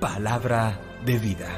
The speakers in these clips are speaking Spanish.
Palabra de vida.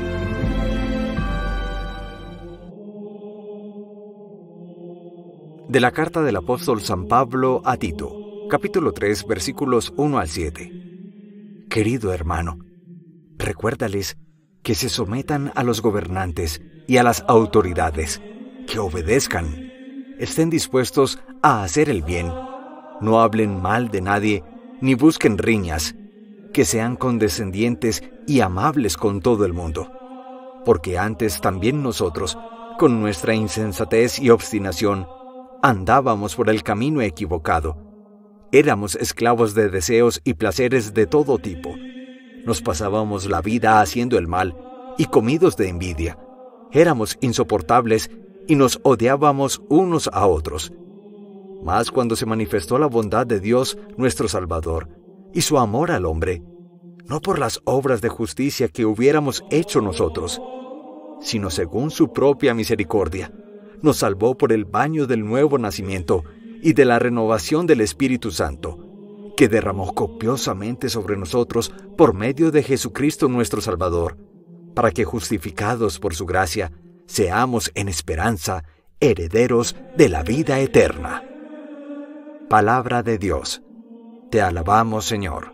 De la carta del apóstol San Pablo a Tito, capítulo 3, versículos 1 al 7. Querido hermano, recuérdales que se sometan a los gobernantes y a las autoridades, que obedezcan, estén dispuestos a hacer el bien, no hablen mal de nadie, ni busquen riñas, que sean condescendientes y amables con todo el mundo. Porque antes también nosotros, con nuestra insensatez y obstinación, andábamos por el camino equivocado. Éramos esclavos de deseos y placeres de todo tipo. Nos pasábamos la vida haciendo el mal y comidos de envidia. Éramos insoportables y nos odiábamos unos a otros. Mas cuando se manifestó la bondad de Dios nuestro Salvador y su amor al hombre, no por las obras de justicia que hubiéramos hecho nosotros, sino según su propia misericordia, nos salvó por el baño del nuevo nacimiento y de la renovación del Espíritu Santo, que derramó copiosamente sobre nosotros por medio de Jesucristo nuestro Salvador, para que, justificados por su gracia, seamos en esperanza herederos de la vida eterna. Palabra de Dios. Te alabamos, Señor.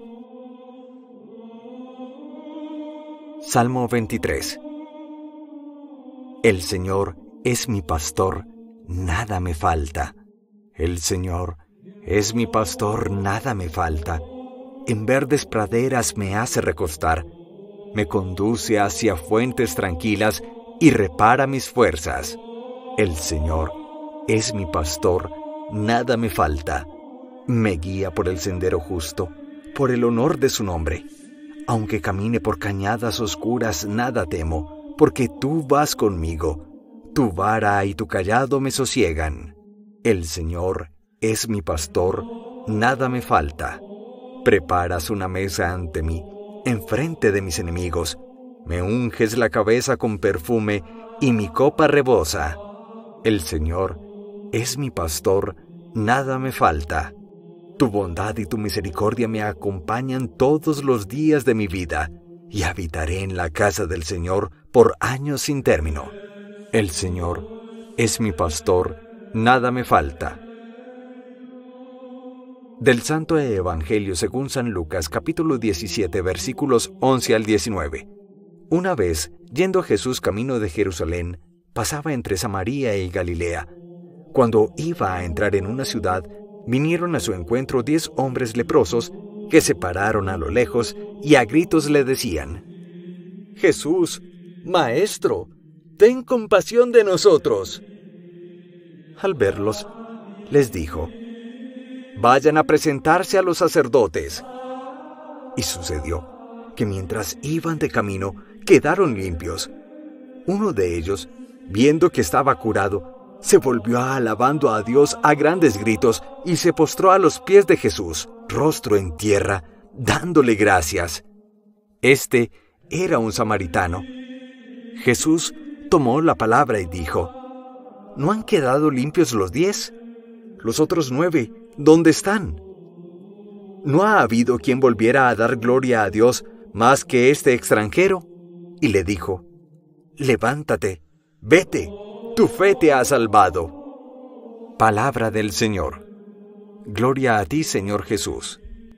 Salmo 23. El Señor es mi pastor, nada me falta. El Señor es mi pastor, nada me falta. En verdes praderas me hace recostar. Me conduce hacia fuentes tranquilas y repara mis fuerzas. El Señor es mi pastor, nada me falta. Me guía por el sendero justo, por el honor de su nombre. Aunque camine por cañadas oscuras, nada temo, porque tú vas conmigo. Tu vara y tu cayado me sosiegan. El Señor es mi pastor, nada me falta. Preparas una mesa ante mí, enfrente de mis enemigos. Me unges la cabeza con perfume y mi copa rebosa. El Señor es mi pastor, nada me falta. Tu bondad y tu misericordia me acompañan todos los días de mi vida, y habitaré en la casa del Señor por años sin término. El Señor es mi pastor, nada me falta. Del Santo Evangelio según San Lucas, capítulo 17, versículos 11 al 19. Una vez, yendo Jesús camino de Jerusalén, pasaba entre Samaria y Galilea. Cuando iba a entrar en una ciudad, vinieron a su encuentro 10 hombres leprosos que se pararon a lo lejos y a gritos le decían: Jesús, Maestro, ten compasión de nosotros. Al verlos, les dijo: Vayan a presentarse a los sacerdotes. Y sucedió que mientras iban de camino, quedaron limpios. Uno de ellos, viendo que estaba curado, se volvió alabando a Dios a grandes gritos y se postró a los pies de Jesús, rostro en tierra, dándole gracias. Este era un samaritano. Jesús tomó la palabra y dijo: ¿No han quedado limpios los 10? ¿Los otros 9, dónde están? ¿No ha habido quien volviera a dar gloria a Dios más que este extranjero? Y le dijo: Levántate, vete, tu fe te ha salvado. Palabra del Señor. Gloria a ti, Señor Jesús.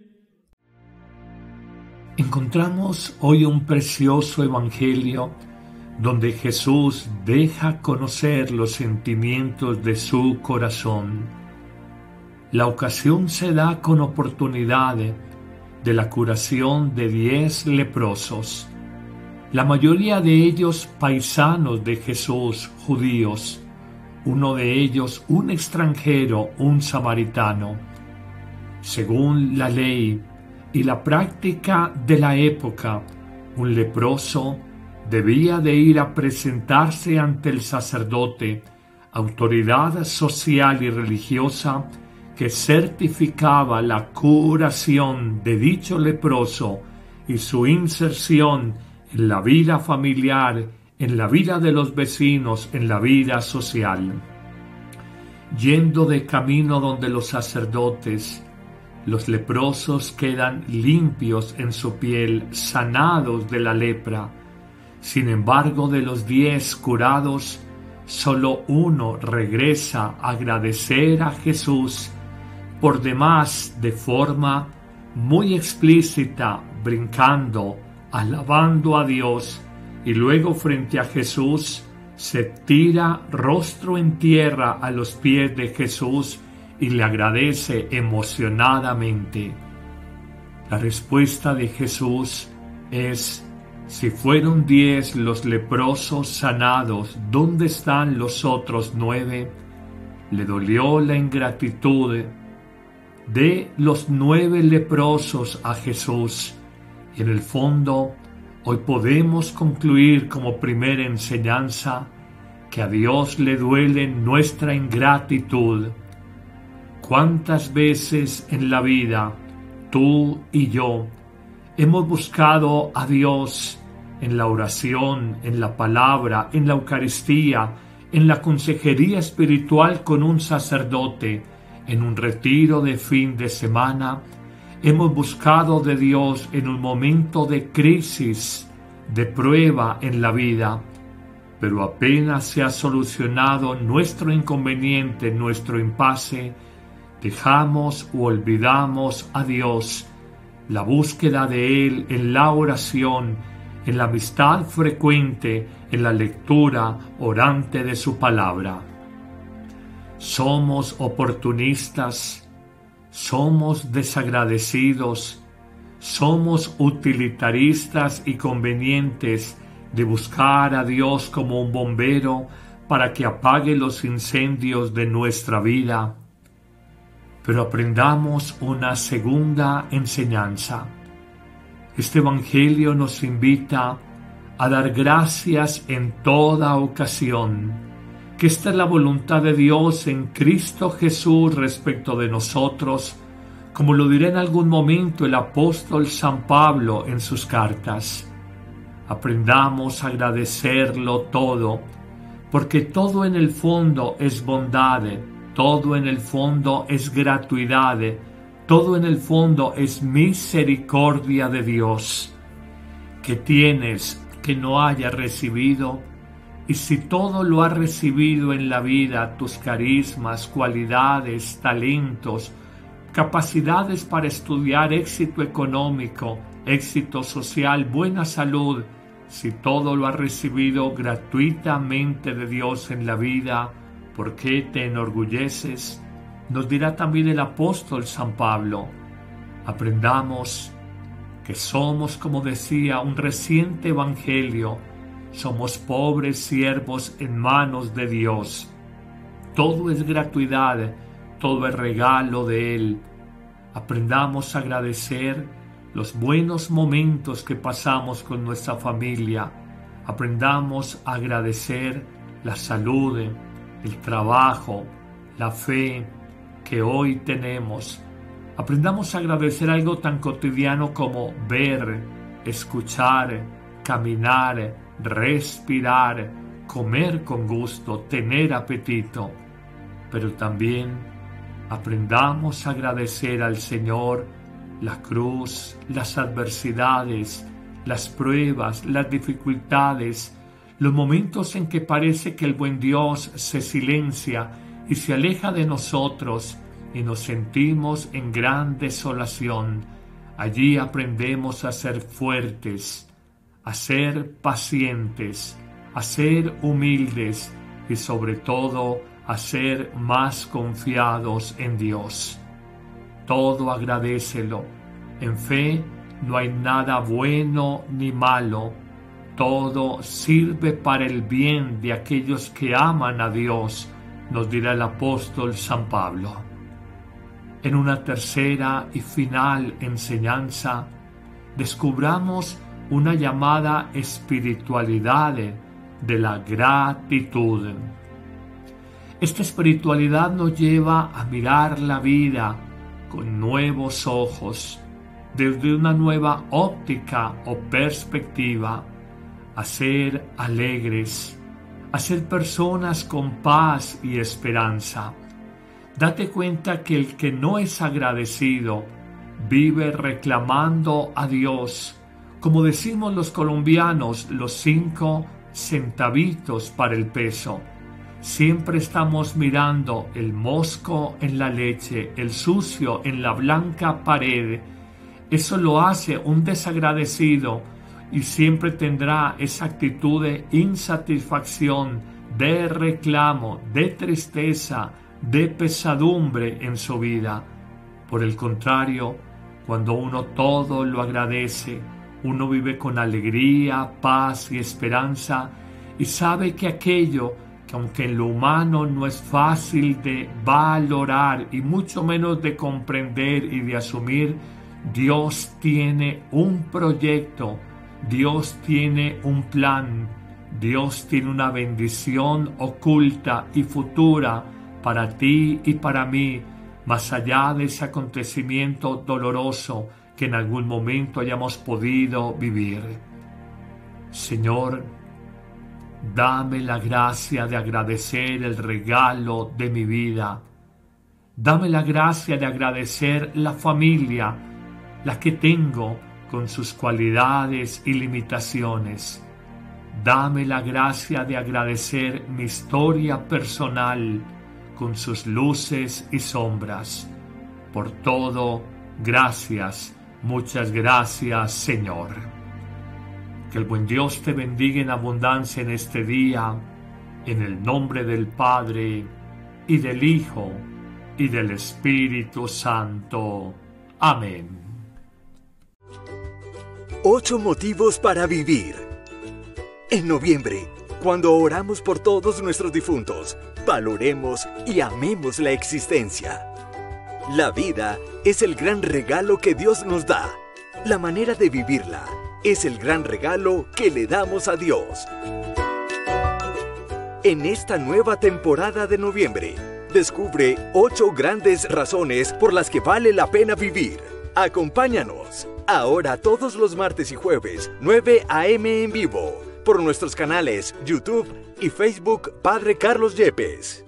Encontramos hoy un precioso evangelio donde Jesús deja conocer los sentimientos de su corazón. La ocasión se da con oportunidad de la curación de 10 leprosos. La mayoría de ellos paisanos de Jesús, judíos, uno de ellos un extranjero, un samaritano. Según la ley y la práctica de la época, un leproso debía de ir a presentarse ante el sacerdote, autoridad social y religiosa que certificaba la curación de dicho leproso y su inserción en la vida familiar, en la vida de los vecinos, en la vida social. Yendo de camino donde los sacerdotes, Los leprosos quedan limpios en su piel, sanados de la lepra. Sin embargo, de los 10 curados, solo uno regresa a agradecer a Jesús, por demás de forma muy explícita, brincando, alabando a Dios, y luego frente a Jesús se tira rostro en tierra a los pies de Jesús y le agradece emocionadamente. La respuesta de Jesús es: si fueron 10 los leprosos sanados, ¿dónde están los otros 9? Le dolió la ingratitud de los 9 leprosos a Jesús. Y en el fondo, hoy podemos concluir como primera enseñanza que a Dios le duele nuestra ingratitud. ¿Cuántas veces en la vida tú y yo hemos buscado a Dios en la oración, en la palabra, en la Eucaristía, en la consejería espiritual con un sacerdote, en un retiro de fin de semana? Hemos buscado de Dios en un momento de crisis, de prueba en la vida, pero apenas se ha solucionado nuestro inconveniente, nuestro impasse, dejamos o olvidamos a Dios. La búsqueda de Él en la oración, en la amistad frecuente, en la lectura orante de su palabra. Somos oportunistas, somos desagradecidos, somos utilitaristas y convenientes de buscar a Dios como un bombero para que apague los incendios de nuestra vida. Pero aprendamos una segunda enseñanza. Este Evangelio nos invita a dar gracias en toda ocasión, que esta es la voluntad de Dios en Cristo Jesús respecto de nosotros, como lo dirá en algún momento el apóstol San Pablo en sus cartas. Aprendamos a agradecerlo todo, porque todo en el fondo es bondad, todo en el fondo es gratuidad, todo en el fondo es misericordia de Dios. ¿Qué tienes que no hayas recibido? Y si todo lo has recibido en la vida, tus carismas, cualidades, talentos, capacidades para estudiar, éxito económico, éxito social, buena salud, si todo lo has recibido gratuitamente de Dios en la vida, ¿por qué te enorgulleces? Nos dirá también el apóstol San Pablo. Aprendamos que somos, como decía un reciente evangelio, somos pobres siervos en manos de Dios. Todo es gratuidad, todo es regalo de Él. Aprendamos a agradecer los buenos momentos que pasamos con nuestra familia. Aprendamos a agradecer la salud, el trabajo, la fe que hoy tenemos. Aprendamos a agradecer algo tan cotidiano como ver, escuchar, caminar, respirar, comer con gusto, tener apetito. Pero también aprendamos a agradecer al Señor la cruz, las adversidades, las pruebas, las dificultades, los momentos en que parece que el buen Dios se silencia y se aleja de nosotros y nos sentimos en gran desolación. Allí aprendemos a ser fuertes, a ser pacientes, a ser humildes y sobre todo a ser más confiados en Dios. Todo agradécelo. En fe no hay nada bueno ni malo. Todo sirve para el bien de aquellos que aman a Dios, nos dirá el apóstol San Pablo. En una tercera y final enseñanza, descubramos una llamada espiritualidad de la gratitud. Esta espiritualidad nos lleva a mirar la vida con nuevos ojos, desde una nueva óptica o perspectiva, a ser alegres, a ser personas con paz y esperanza. Date cuenta que el que no es agradecido Vive reclamando a Dios. Como decimos los colombianos, los 5 centavitos para el peso. Siempre estamos mirando el mosco en la leche, el sucio en la blanca pared. Eso lo hace un desagradecido y siempre tendrá esa actitud de insatisfacción, de reclamo, de tristeza, de pesadumbre en su vida. Por el contrario, cuando uno todo lo agradece, uno vive con alegría, paz y esperanza y sabe que aquello que aunque en lo humano no es fácil de valorar y mucho menos de comprender y de asumir, Dios tiene un proyecto, Dios tiene un plan, Dios tiene una bendición oculta y futura para ti y para mí, más allá de ese acontecimiento doloroso que en algún momento hayamos podido vivir. Señor, dame la gracia de agradecer el regalo de mi vida. Dame la gracia de agradecer la familia, la que tengo con sus cualidades y limitaciones. Dame la gracia de agradecer mi historia personal con sus luces y sombras. Por todo, gracias, muchas gracias, Señor. Que el buen Dios te bendiga en abundancia en este día, en el nombre del Padre, y del Hijo, y del Espíritu Santo. Amén. 8 motivos para vivir. En noviembre, cuando oramos por todos nuestros difuntos, valoremos y amemos la existencia. La vida es el gran regalo que Dios nos da. La manera de vivirla es el gran regalo que le damos a Dios. En esta nueva temporada de noviembre, descubre 8 grandes razones por las que vale la pena vivir. Acompáñanos, ahora todos los martes y jueves, 9 a.m. en vivo, por nuestros canales YouTube y Facebook Padre Carlos Yepes.